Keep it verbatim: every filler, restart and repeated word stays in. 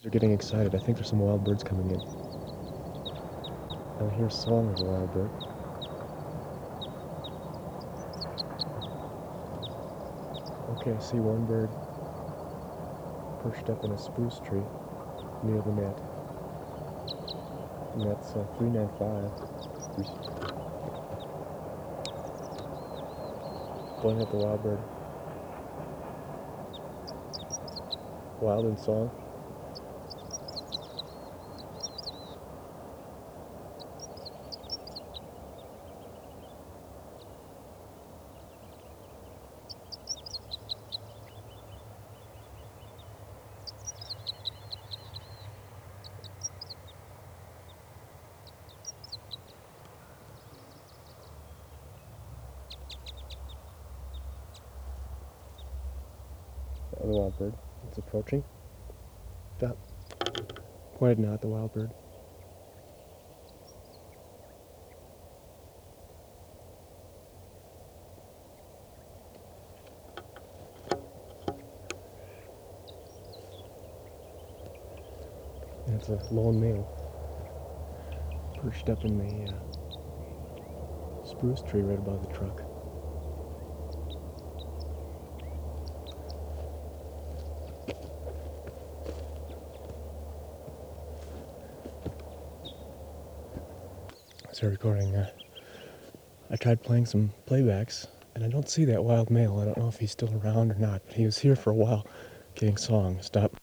They're getting excited. I think there's some wild birds coming in. I hear a song of a wild bird. Okay, I see one bird perched up in a spruce tree near the net. And that's uh, three ninety-five. Blowing at the wild bird. Wild in song. The wild bird. It's approaching. Stop. Pointed now at the wild bird. And it's a lone male perched up in the uh, spruce tree right above the truck. So recording, uh, I tried playing some playbacks, and I don't see that wild male. I don't know if he's still around or not, but he was here for a while getting songs. Stop.